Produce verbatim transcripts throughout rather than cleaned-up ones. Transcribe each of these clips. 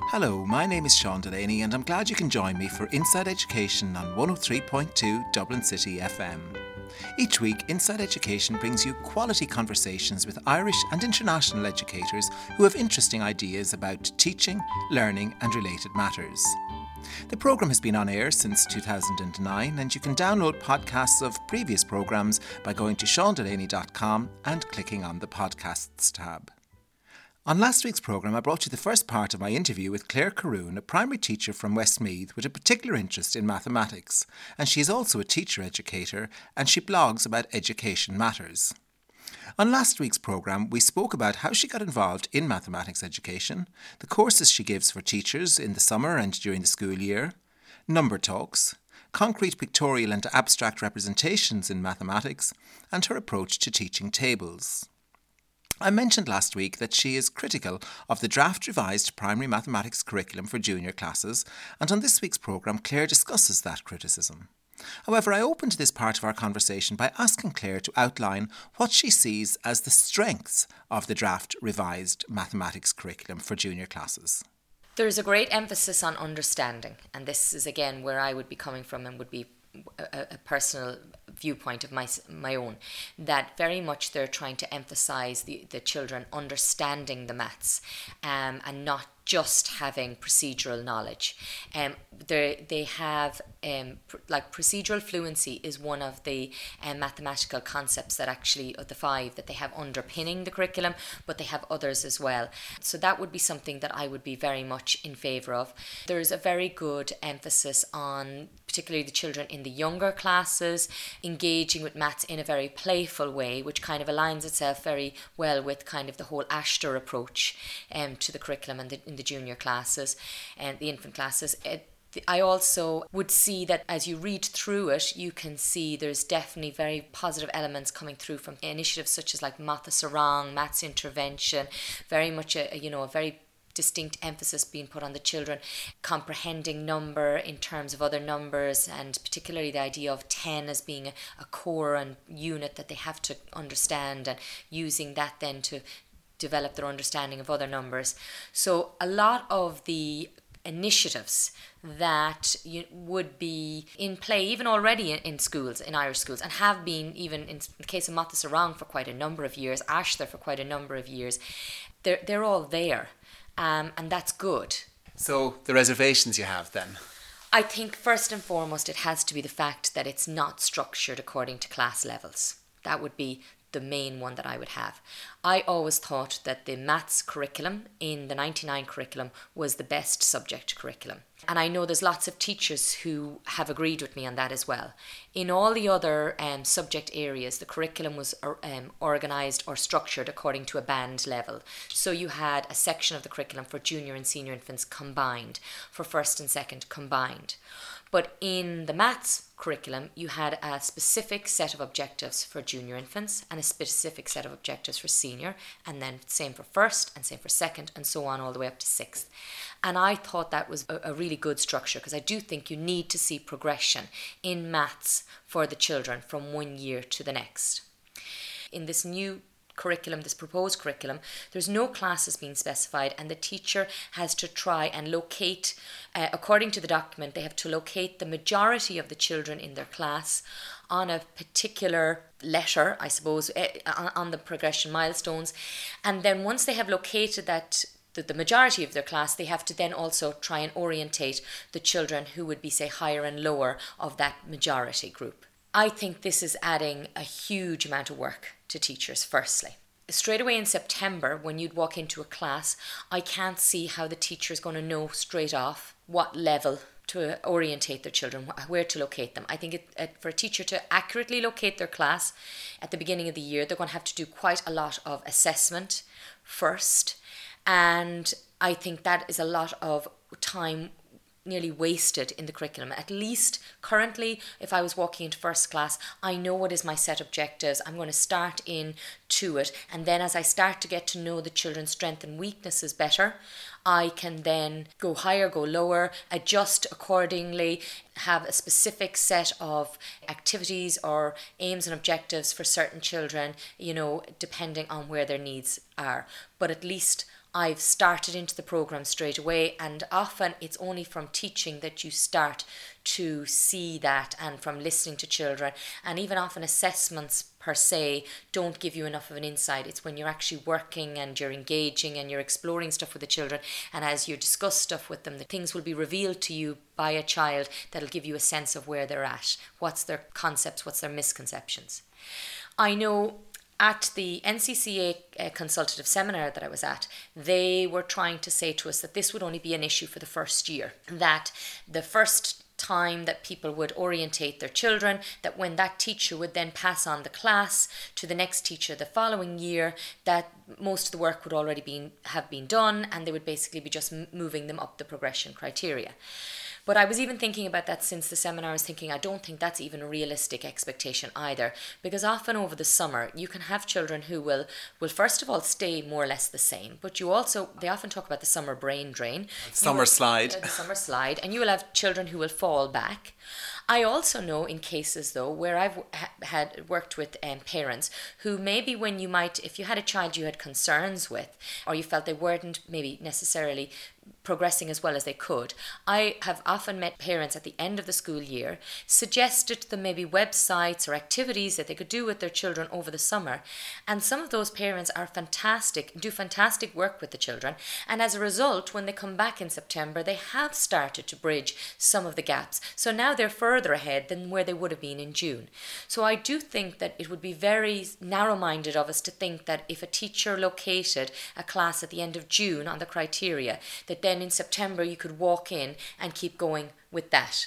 Hello, my name is Sean Delaney and I'm glad you can join me for Inside Education on one oh three point two Dublin City F M. Each week, Inside Education brings you quality conversations with Irish and international educators who have interesting ideas about teaching, learning and related matters. The programme has been on air since two thousand nine and you can download podcasts of previous programmes by going to sean delaney dot com and clicking on the Podcasts tab. On last week's programme, I brought you the first part of my interview with Claire Caroon, a primary teacher from Westmeath with a particular interest in mathematics, and she is also a teacher educator and she blogs about education matters. On last week's programme, we spoke about how she got involved in mathematics education, the courses she gives for teachers in the summer and during the school year, number talks, concrete pictorial and abstract representations in mathematics, and her approach to teaching tables. I mentioned last week that she is critical of the draft revised primary mathematics curriculum for junior classes, and on this week's programme Claire discusses that criticism. However, I opened this part of our conversation by asking Claire to outline what she sees as the strengths of the draft revised mathematics curriculum for junior classes. There's a great emphasis on understanding, and this is again where I would be coming from and would be a, a personal viewpoint of my my own, that very much they're trying to emphasise the, the children understanding the maths um, and not just having procedural knowledge. Um, they they have um, pr- like procedural fluency is one of the um, mathematical concepts that actually of the five that they have underpinning the curriculum, but they have others as well. So that would be something that I would be very much in favour of. There's a very good emphasis on particularly the children in the younger classes engaging with maths in a very playful way, which kind of aligns itself very well with kind of the whole Ashter approach um, to the curriculum and the, in the junior classes and the infant classes. It, I also would see that as you read through it, you can see there's definitely very positive elements coming through from initiatives such as like Matha Sarang, Maths Intervention, very much a, you know, a very distinct emphasis being put on the children comprehending number in terms of other numbers, and particularly the idea of ten as being a, a core and unit that they have to understand, and using that then to develop their understanding of other numbers. So a lot of the initiatives that you, would be in play even already in, in schools, in Irish schools, and have been even in the case of Matha Sarang for quite a number of years, Ashler for quite a number of years, they're, they're all there. Um, and that's good. So the reservations you have then? I think first and foremost it has to be the fact that it's not structured according to class levels. That would be the main one that I would have. I always thought that the maths curriculum in the ninety-nine curriculum was the best subject curriculum. And I know there's lots of teachers who have agreed with me on that as well. In all the other um, subject areas, the curriculum was um, organised or structured according to a band level. So you had a section of the curriculum for junior and senior infants combined, for first and second combined. But in the maths curriculum, you had a specific set of objectives for junior infants and a specific set of objectives for senior, and then same for first and same for second and so on all the way up to sixth. And I thought that was a, a really good structure, because I do think you need to see progression in maths for the children from one year to the next. In this new curriculum, this proposed curriculum, there's no classes being specified, and the teacher has to try and locate, uh, according to the document, they have to locate the majority of the children in their class on a particular letter, I suppose, uh, on the progression milestones. And then once they have located that the, the majority of their class, they have to then also try and orientate the children who would be, say, higher and lower of that majority group. I think this is adding a huge amount of work to teachers, firstly. Straight away in September, when you'd walk into a class, I can't see how the teacher is going to know straight off what level to orientate their children, where to locate them. I think it, it, for a teacher to accurately locate their class at the beginning of the year, they're going to have to do quite a lot of assessment first. And I think that is a lot of time nearly wasted in the curriculum. At least currently, if I was walking into first class, I know what is my set objectives. I'm going to start in to it. And then as I start to get to know the children's strengths and weaknesses better, I can then go higher, go lower, adjust accordingly, have a specific set of activities or aims and objectives for certain children, you know, depending on where their needs are. But at least I've started into the program straight away, and often it's only from teaching that you start to see that, and from listening to children, and even often assessments per se don't give you enough of an insight. It's when you're actually working and you're engaging and you're exploring stuff with the children, and as you discuss stuff with them, the things will be revealed to you by a child that'll give you a sense of where they're at, what's their concepts, what's their misconceptions. I know at the N C C A uh, consultative seminar that I was at, they were trying to say to us that this would only be an issue for the first year, that the first time that people would orientate their children, that when that teacher would then pass on the class to the next teacher the following year, that most of the work would already been, have been done, and they would basically be just moving them up the progression criteria. But I was even thinking about that since the seminar. I was thinking, I don't think that's even a realistic expectation either, because often over the summer you can have children who will, will first of all stay more or less the same, but you also, they often talk about the summer brain drain. Summer will, slide. Uh, the summer slide, and you will have children who will fall back. I also know in cases though where I've ha- had worked with um, parents who maybe when you might, if you had a child you had concerns with, or you felt they weren't maybe necessarily progressing as well as they could, I have often met parents at the end of the school year, suggested to them maybe websites or activities that they could do with their children over the summer, and some of those parents are fantastic, do fantastic work with the children, and as a result when they come back in September they have started to bridge some of the gaps, so now they're further ahead than where they would have been in June. So I do think that it would be very narrow-minded of us to think that if a teacher located a class at the end of June on the criteria, that then in September you could walk in and keep going with that.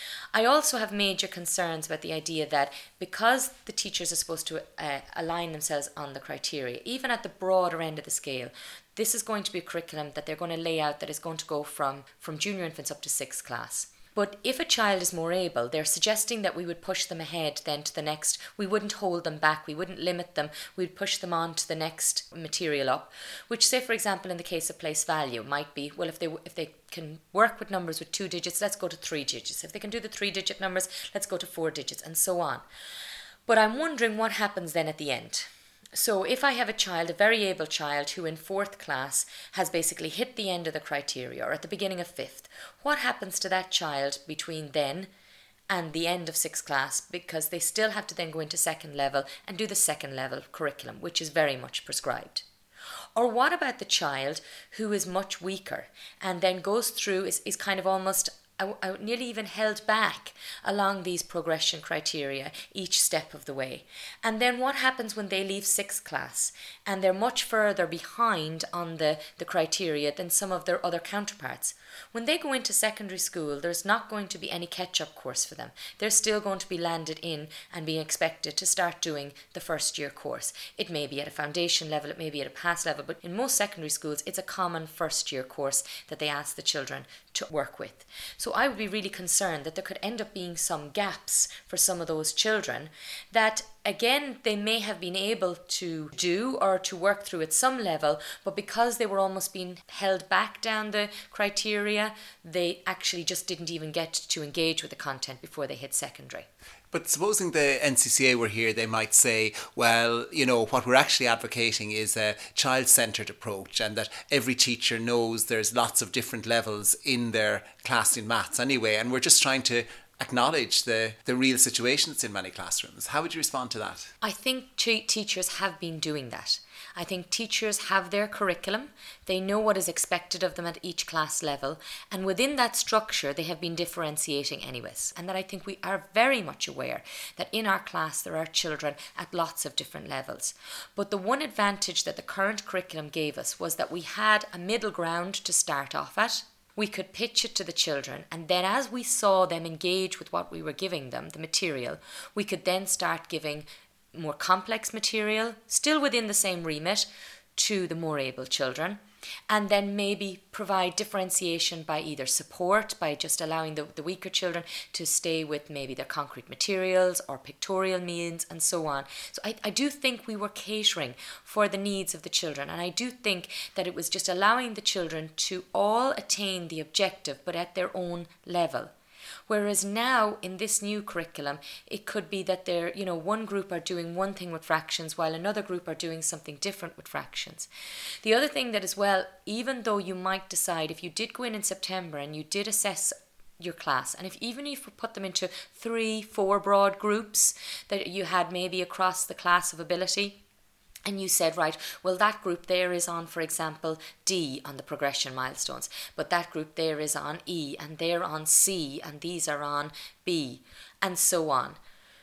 I also have major concerns about the idea that because the teachers are supposed to uh, align themselves on the criteria, even at the broader end of the scale, this is going to be a curriculum that they're going to lay out that is going to go from, from junior infants up to sixth class. But if a child is more able, they're suggesting that we would push them ahead then to the next. We wouldn't hold them back. We wouldn't limit them. We'd push them on to the next material up, which, say, for example, in the case of place value, might be, well, if they if they can work with numbers with two digits, let's go to three digits. If they can do the three-digit numbers, let's go to four digits, and so on. But I'm wondering what happens then at the end. So if I have a child, a very able child, who in fourth class has basically hit the end of the criteria, or at the beginning of fifth, what happens to that child between then and the end of sixth class, because they still have to then go into second level and do the second level curriculum, which is very much prescribed? Or what about the child who is much weaker and then goes through, is, is kind of almost I, I nearly even held back along these progression criteria each step of the way. And then what happens when they leave sixth class and they're much further behind on the, the criteria than some of their other counterparts? When they go into secondary school, there's not going to be any catch-up course for them. They're still going to be landed in and being expected to start doing the first year course. It may be at a foundation level, it may be at a pass level, but in most secondary schools, it's a common first year course that they ask the children to work with. So I would be really concerned that there could end up being some gaps for some of those children that, again, they may have been able to do or to work through at some level, but because they were almost being held back down the criteria, they actually just didn't even get to engage with the content before they hit secondary. But supposing the N C C A were here, they might say, well, you know, what we're actually advocating is a child-centred approach, and that every teacher knows there's lots of different levels in their class in maths anyway, and we're just trying to acknowledge the, the real situation that's in many classrooms. How would you respond to that? I think t- teachers have been doing that. I think teachers have their curriculum, they know what is expected of them at each class level, and within that structure they have been differentiating anyways. And that I think we are very much aware that in our class there are children at lots of different levels. But the one advantage that the current curriculum gave us was that we had a middle ground to start off at. We could pitch it to the children, and then as we saw them engage with what we were giving them, the material, we could then start giving more complex material, still within the same remit, to the more able children, and then maybe provide differentiation by either support, by just allowing the, the weaker children to stay with maybe their concrete materials or pictorial means and so on. So I, I do think we were catering for the needs of the children, and I do think that it was just allowing the children to all attain the objective but at their own level. Whereas now in this new curriculum, it could be that they're, you know, one group are doing one thing with fractions while another group are doing something different with fractions. The other thing that as well, even though you might decide, if you did go in in September and you did assess your class, and if even if you put them into three, four broad groups that you had maybe across the class of ability, and you said, right, well, that group there is on, for example, D on the progression milestones, but that group there is on E, and they're on C, and these are on B, and so on.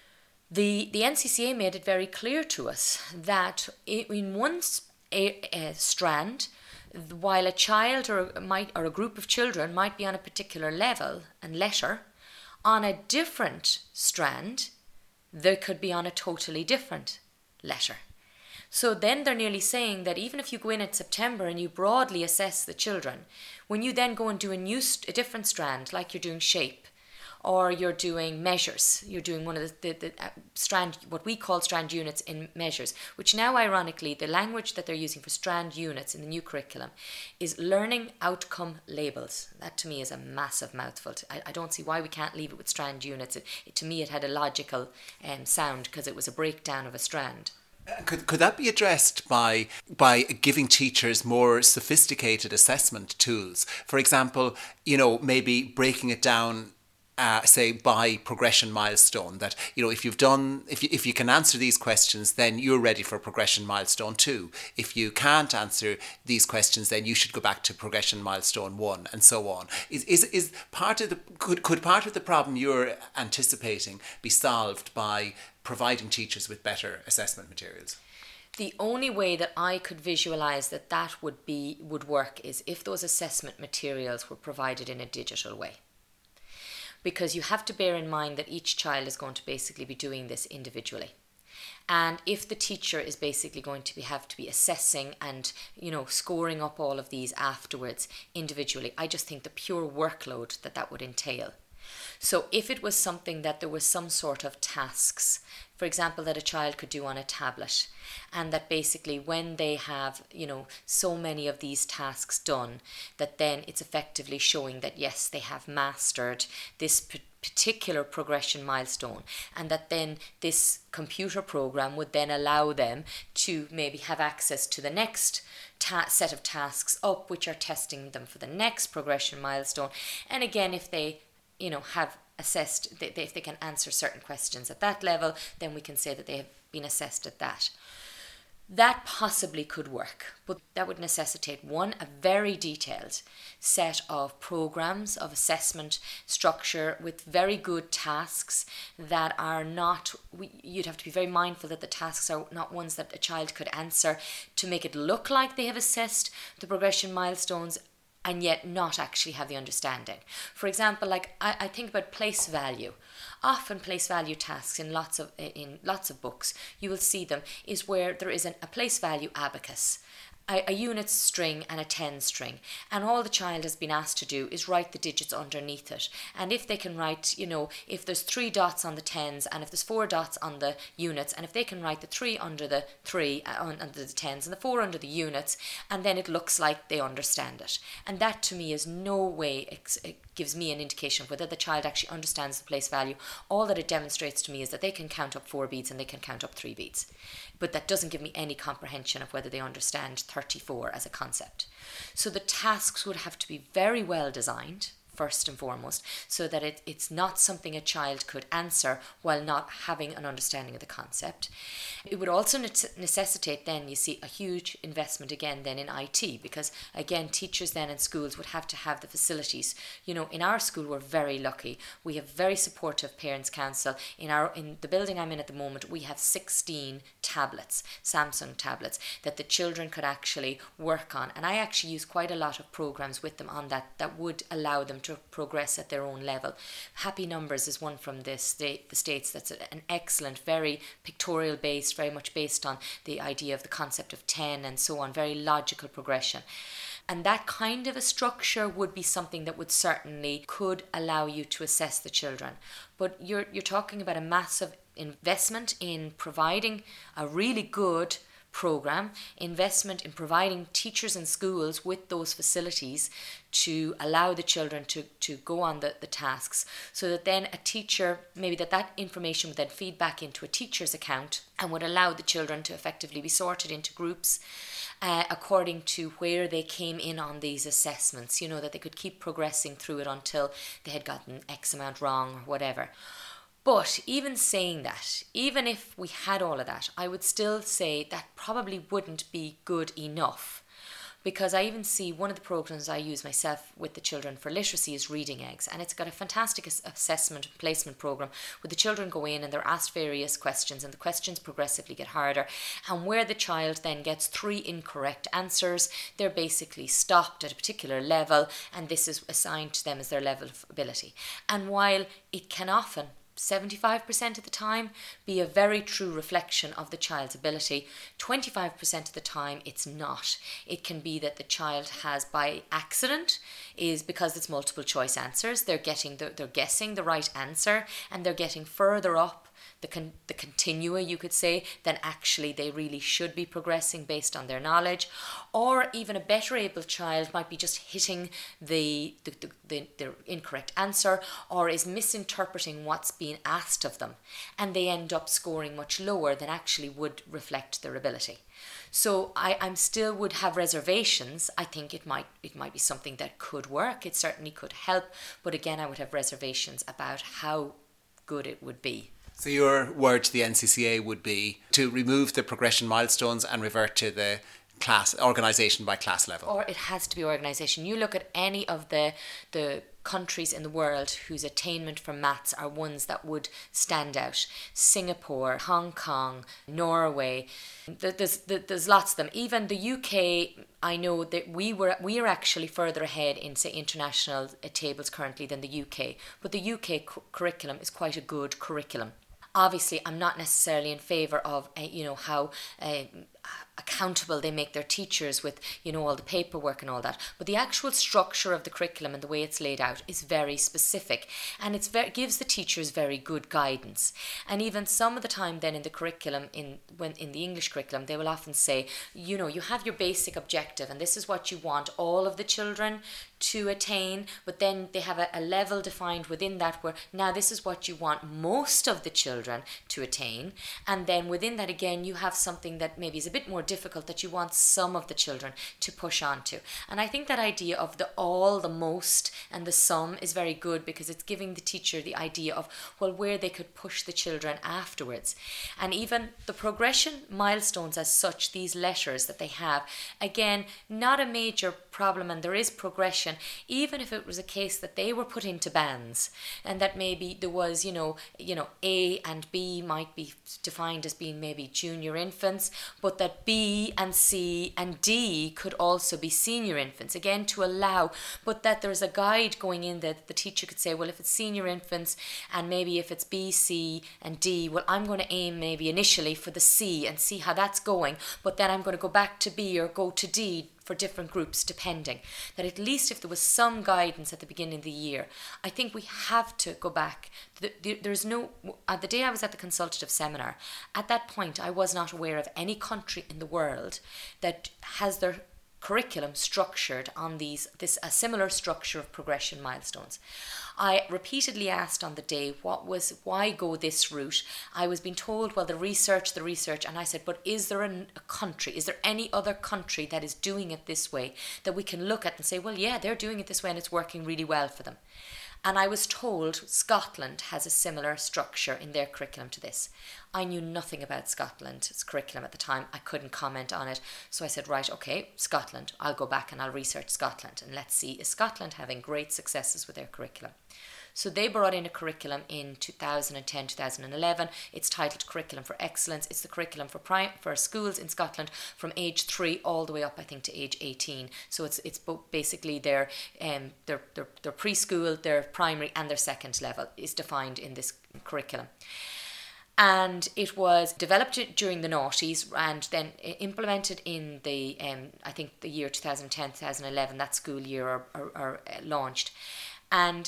The the N C C A made it very clear to us that in one a, a strand, while a child or a, might or a group of children might be on a particular level and letter, on a different strand, they could be on a totally different letter. So then they're nearly saying that even if you go in at September and you broadly assess the children, when you then go and do a new, a different strand, like you're doing shape, or you're doing measures, you're doing one of the, the, the uh, strand, what we call strand units in measures, which now ironically, the language that they're using for strand units in the new curriculum is learning outcome labels. That to me is a massive mouthful. I, I don't see why we can't leave it with strand units. It, it, to me, it had a logical um, sound because it was a breakdown of a strand. Could could that be addressed by by giving teachers more sophisticated assessment tools? For example, you know, maybe breaking it down, uh, say by progression milestone. That, you know, if you've done, if you, if you can answer these questions, then you're ready for progression milestone two. If you can't answer these questions, then you should go back to progression milestone one, and so on. Is is is part of the could could part of the problem you're anticipating be solved by providing teachers with better assessment materials? The only way that I could visualise that that would be would work is if those assessment materials were provided in a digital way. Because you have to bear in mind that each child is going to basically be doing this individually. And if the teacher is basically going to be have to be assessing and, you know, scoring up all of these afterwards individually, I just think the pure workload that that would entail. So if it was something that there was some sort of tasks, for example, that a child could do on a tablet, and that basically when they have, you know, so many of these tasks done, that then it's effectively showing that yes, they have mastered this p- particular progression milestone, and that then this computer program would then allow them to maybe have access to the next ta- set of tasks up, which are testing them for the next progression milestone. And again, if they you know, have assessed, they, they, if they can answer certain questions at that level, then we can say that they have been assessed at that. That possibly could work, but that would necessitate, one, a very detailed set of programs of assessment structure with very good tasks that are not, you'd have to be very mindful that the tasks are not ones that a child could answer to make it look like they have assessed the progression milestones and yet not actually have the understanding. For example, like I, I think about place value. Often place value tasks in lots of in lots of books, you will see them, is where there is an, a place value abacus, a, a unit string and a ten string, and all the child has been asked to do is write the digits underneath it. And if they can write, you know, if there's three dots on the tens and if there's four dots on the units, and if they can write the three under the three uh, under the tens and the four under the units, and then it looks like they understand it. And that to me is no way ex- it gives me an indication of whether the child actually understands the place value. All that it demonstrates to me is that they can count up four beads and they can count up three beads. But that doesn't give me any comprehension of whether they understand thirty-four as a concept. So the tasks would have to be very well designed, first and foremost, so that it, it's not something a child could answer while not having an understanding of the concept. It would also necessitate then, you see, a huge investment again then in I T, because again, teachers then in schools would have to have the facilities. You know, in our school we're very lucky. We have very supportive parents' council. In our in the building I'm in at the moment, we have sixteen tablets, Samsung tablets, that the children could actually work on. And I actually use quite a lot of programs with them on that that would allow them to to progress at their own level. Happy Numbers is one from the state, the States that's an excellent, very pictorial based, very much based on the idea of the concept of ten and so on, very logical progression. And that kind of a structure would be something that would certainly could allow you to assess the children. But you're you're talking about a massive investment in providing a really good program, investment in providing teachers and schools with those facilities to allow the children to, to go on the, the tasks, so that then a teacher, maybe that that information would then feed back into a teacher's account and would allow the children to effectively be sorted into groups uh, according to where they came in on these assessments, you know, that they could keep progressing through it until they had gotten X amount wrong or whatever. But even saying that, even if we had all of that, I would still say that probably wouldn't be good enough. Because I even see one of the programs I use myself with the children for literacy is Reading Eggs. And it's got a fantastic assessment and placement program where the children go in and they're asked various questions, and the questions progressively get harder. And where the child then gets three incorrect answers, they're basically stopped at a particular level, and this is assigned to them as their level of ability. And while it can often seventy-five percent of the time be a very true reflection of the child's ability, twenty-five percent of the time it's not. It can be that the child has by accident, is because it's multiple choice answers, they're getting the, they're guessing the right answer, and they're getting further up the con- the continua, you could say, than actually they really should be progressing based on their knowledge. Or even a better able child might be just hitting the the, the, the the incorrect answer, or is misinterpreting what's being asked of them, and they end up scoring much lower than actually would reflect their ability. So I I'm still would have reservations. I think it might it might be something that could work. It certainly could help, but again, I would have reservations about how good it would be. So your word to the N C C A would be to remove the progression milestones and revert to the class organisation by class level. Or it has to be organisation. You look at any of the the countries in the world whose attainment for maths are ones that would stand out. Singapore, Hong Kong, Norway. There's there's lots of them. Even the U K, I know that we were we are actually further ahead in, say, international tables currently than the U K. But the U K cu- curriculum is quite a good curriculum. Obviously, I'm not necessarily in favour of, uh, you know, how uh, accountable they make their teachers with, you know, all the paperwork and all that. But the actual structure of the curriculum and the way it's laid out is very specific, and it gives the teachers very good guidance. And even some of the time then in the curriculum, in when in the English curriculum, they will often say, you know, you have your basic objective and this is what you want all of the children to attain, but then they have a, a level defined within that where now this is what you want most of the children to attain, and then within that again you have something that maybe is a bit more difficult that you want some of the children to push on to. And I think that idea of the all, the most and the some is very good, because it's giving the teacher the idea of, well, where they could push the children afterwards. And even the progression milestones as such, these letters that they have, again, not a major problem, and there is progression, even if it was a case that they were put into bands, and that maybe there was, you know, you know, A and B might be defined as being maybe junior infants, but that B and C and D could also be senior infants, again to allow, but that there's a guide going in that the teacher could say, well, if it's senior infants and maybe if it's B, C and D, well, I'm going to aim maybe initially for the C and see how that's going, but then I'm going to go back to B or go to D for different groups depending. That at least if there was some guidance at the beginning of the year, I think we have to go back. There's no, at the day I was at the consultative seminar, at that point I was not aware of any country in the world that has their curriculum structured on these this a similar structure of progression milestones. I repeatedly asked on the day what was why go this route. I was being told, well, the research the research and I said, but is there an, a country is there any other country that is doing it this way that we can look at and say, well, yeah, they're doing it this way and it's working really well for them? And I was told Scotland has a similar structure in their curriculum to this. I knew nothing about Scotland's curriculum at the time. I couldn't comment on it. So I said, right, okay, Scotland. I'll go back and I'll research Scotland and let's see, is Scotland having great successes with their curriculum? So they brought in a curriculum in two thousand ten, two thousand eleven. It's titled Curriculum for Excellence. It's the curriculum for prime, for schools in Scotland from age three all the way up, I think, to age eighteen. So it's it's basically their um their their, their preschool, their primary, and their second level is defined in this curriculum. And it was developed during the noughties and then implemented in the, um, I think, the year two thousand ten, two thousand eleven, that school year, or, or, or launched. And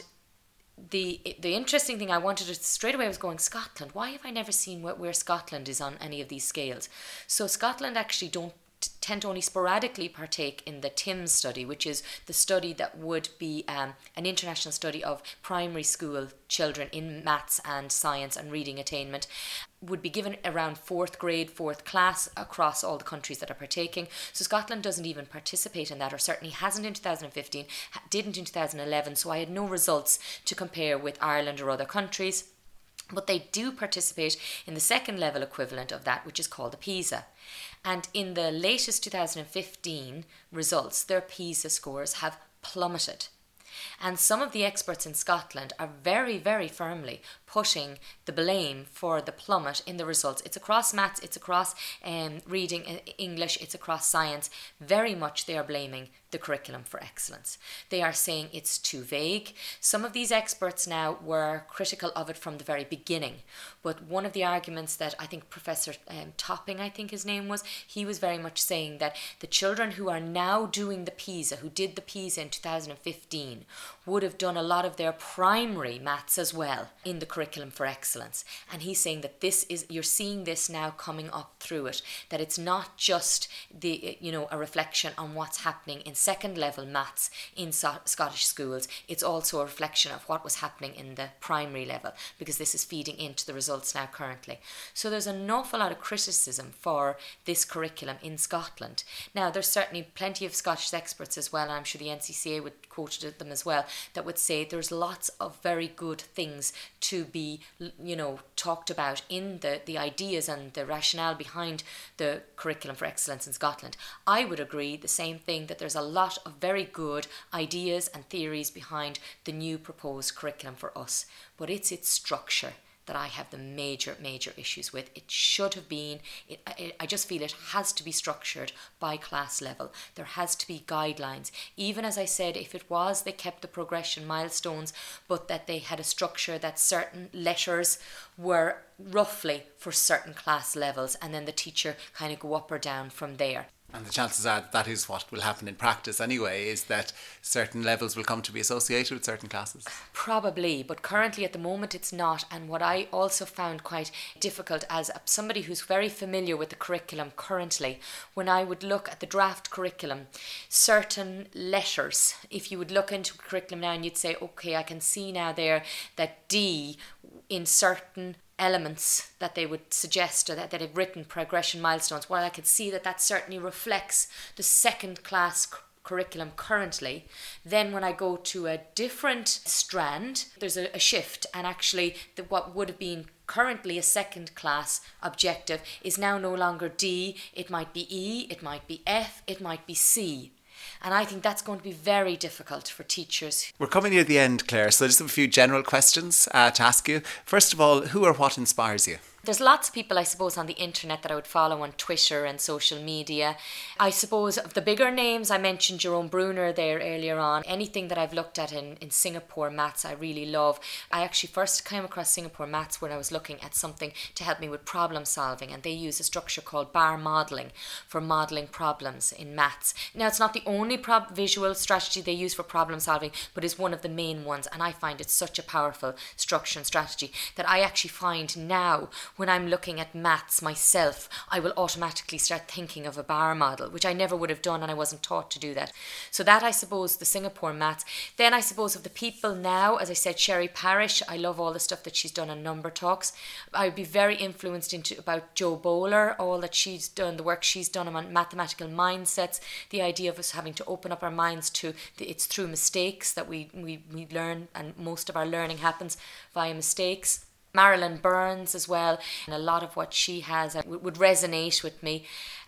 the the interesting thing I wanted to, straight away I was going, Scotland, why have I never seen where, where Scotland is on any of these scales? So Scotland actually don't tend to only sporadically partake in the TIMSS study, which is the study that would be um, an international study of primary school children in maths and science and reading attainment, would be given around fourth grade, fourth class across all the countries that are partaking. So Scotland doesn't even participate in that, or certainly hasn't in two thousand fifteen, didn't in two thousand eleven, so I had no results to compare with Ireland or other countries. But they do participate in the second level equivalent of that, which is called the PISA. And in the latest two thousand fifteen results, their PISA scores have plummeted. And some of the experts in Scotland are very, very firmly putting the blame for the plummet in the results. It's across maths, it's across um, reading, English, it's across science. Very much they are blaming the curriculum for excellence. They are saying it's too vague. Some of these experts now were critical of it from the very beginning. But one of the arguments that I think Professor um, Topping, I think his name was, he was very much saying that the children who are now doing the PISA, who did the PISA in two thousand fifteen, would have done a lot of their primary maths as well in the curriculum for excellence. And he's saying that this is, you're seeing this now coming up through it, that it's not just the, you know, a reflection on what's happening in second level maths in so- Scottish schools. It's also a reflection of what was happening in the primary level, because this is feeding into the results now currently. So there's an awful lot of criticism for this curriculum in Scotland. Now, there's certainly plenty of Scottish experts as well, and I'm sure the N C C A would quote them as well, that would say there's lots of very good things to be, you know, talked about in the, the ideas and the rationale behind the curriculum for excellence in Scotland. I would agree the same thing, that there's a lot of very good ideas and theories behind the new proposed curriculum for us, but it's its structure that I have the major, major issues with. It should have been, it, it, I just feel it has to be structured by class level. There has to be guidelines. Even as I said, if it was, they kept the progression milestones, but that they had a structure that certain letters were roughly for certain class levels, and then the teacher kind of go up or down from there. And the chances are that, that is what will happen in practice anyway, is that certain levels will come to be associated with certain classes. Probably, but currently at the moment it's not. And what I also found quite difficult as somebody who's very familiar with the curriculum currently, when I would look at the draft curriculum, certain letters, if you would look into curriculum now and you'd say, okay, I can see now there that D in certain elements that they would suggest, or that, that have written progression milestones, while I could see that that certainly reflects the second class cu- curriculum currently, then when I go to a different strand, there's a, a shift, and actually the, what would have been currently a second class objective is now no longer D, it might be E, it might be F, it might be C. And I think that's going to be very difficult for teachers. We're coming near the end, Claire, so just a few general questions uh, to ask you. First of all, who or what inspires you? There's lots of people, I suppose, on the internet that I would follow on Twitter and social media. I suppose of the bigger names, I mentioned Jerome Bruner there earlier on. Anything that I've looked at in, in Singapore maths, I really love. I actually first came across Singapore maths when I was looking at something to help me with problem solving, and they use a structure called bar modelling for modelling problems in maths. Now, it's not the only prob- visual strategy they use for problem solving, but is one of the main ones, and I find it such a powerful structure and strategy that I actually find now, when I'm looking at maths myself, I will automatically start thinking of a bar model, which I never would have done, and I wasn't taught to do that. So that, I suppose, the Singapore maths. Then I suppose of the people now, as I said, Sherry Parish, I love all the stuff that she's done on Number Talks. I would be very influenced into about Jo Bowler, all that she's done, the work she's done on mathematical mindsets, the idea of us having to open up our minds to, the, it's through mistakes that we, we, we learn, and most of our learning happens via mistakes. Marilyn Burns as well, and a lot of what she has would resonate with me.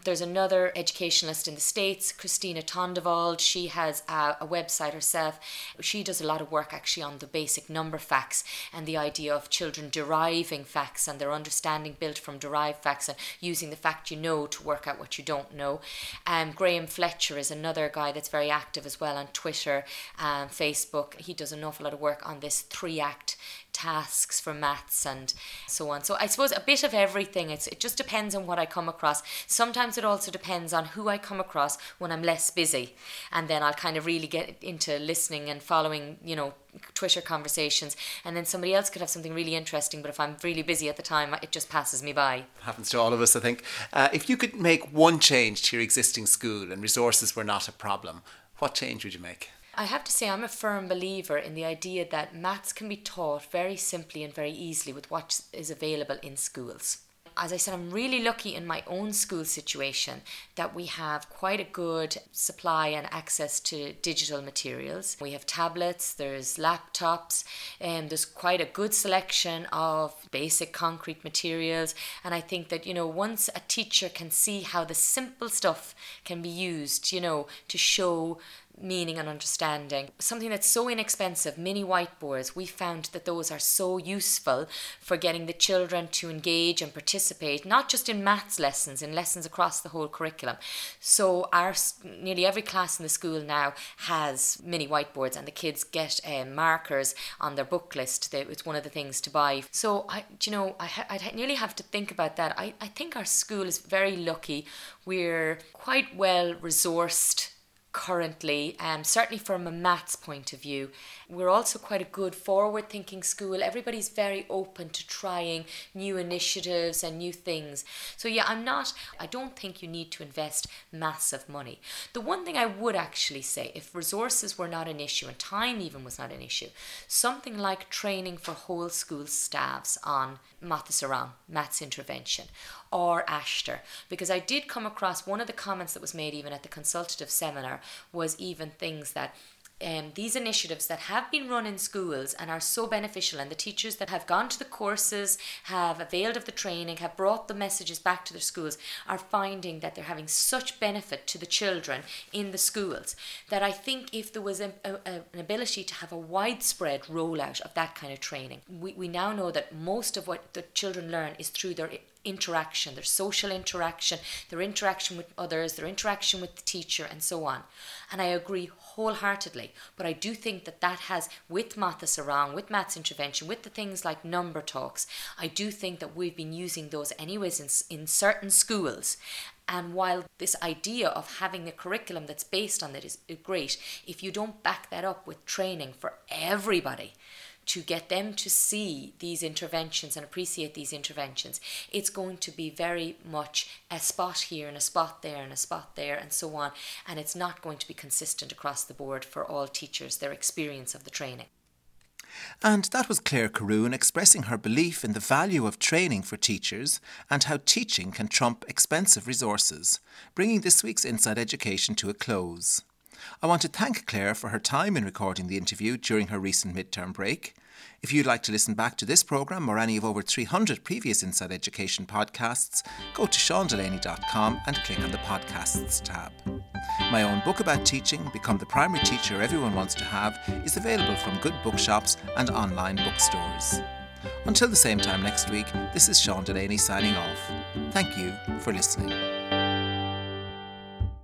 There's another educationalist in the States, Christina Tondevald. She has a, a website herself. She does a lot of work actually on the basic number facts and the idea of children deriving facts and their understanding built from derived facts and using the fact you know to work out what you don't know. Um, Graham Fletcher is another guy that's very active as well on Twitter and Facebook. He does an awful lot of work on this three-act tasks for maths and so on. So I suppose a bit of everything. It's, it just depends on what I come across. Sometimes it also depends on who I come across when I'm less busy, and then I'll kind of really get into listening and following, you know, Twitter conversations, and then somebody else could have something really interesting, but if I'm really busy at the time, it just passes me by. Happens to all of us, I think. Uh, if you could make one change to your existing school and resources were not a problem, what change would you make? I have to say I'm a firm believer in the idea that maths can be taught very simply and very easily with what is available in schools. As I said, I'm really lucky in my own school situation that we have quite a good supply and access to digital materials. We have tablets, there's laptops, and there's quite a good selection of basic concrete materials. And I think that, you know, once a teacher can see how the simple stuff can be used, you know, to show meaning and understanding. Something that's so inexpensive, mini whiteboards, we found that those are so useful for getting the children to engage and participate, not just in maths lessons, in lessons across the whole curriculum. So our nearly every class in the school now has mini whiteboards, and the kids get uh, markers on their book list. They, it's one of the things to buy. So, I, you know, I ha- I'd nearly have to think about that. I, I think our school is very lucky. We're quite well resourced currently, um, certainly from a maths point of view. We're also quite a good forward-thinking school. Everybody's very open to trying new initiatives and new things. So yeah, I'm not, I don't think you need to invest massive money. The one thing I would actually say, if resources were not an issue and time even was not an issue, something like training for whole school staffs on Maths Around, maths intervention, or Ashter, because I did come across one of the comments that was made even at the consultative seminar was even things that Um, these initiatives that have been run in schools and are so beneficial, and the teachers that have gone to the courses, have availed of the training, have brought the messages back to their schools, are finding that they're having such benefit to the children in the schools that I think if there was a, a, an ability to have a widespread rollout of that kind of training, we, we now know that most of what the children learn is through their interaction, their social interaction, their interaction with others, their interaction with the teacher, and so on. And I agree wholeheartedly, but I do think that that has, with Maths Around, with maths intervention, with the things like number talks, I do think that we've been using those anyways in, in certain schools. And while this idea of having a curriculum that's based on that is great, if you don't back that up with training for everybody, to get them to see these interventions and appreciate these interventions, it's going to be very much a spot here and a spot there and a spot there and so on, and it's not going to be consistent across the board for all teachers, their experience of the training. And that was Claire Caroon expressing her belief in the value of training for teachers and how teaching can trump expensive resources, bringing this week's Inside Education to a close. I want to thank Claire for her time in recording the interview during her recent midterm break. If you'd like to listen back to this programme or any of over three hundred previous Inside Education podcasts, go to sean delaney dot com and click on the Podcasts tab. My own book about teaching, Become the Primary Teacher Everyone Wants to Have, is available from good bookshops and online bookstores. Until the same time next week, this is Sean Delaney signing off. Thank you for listening.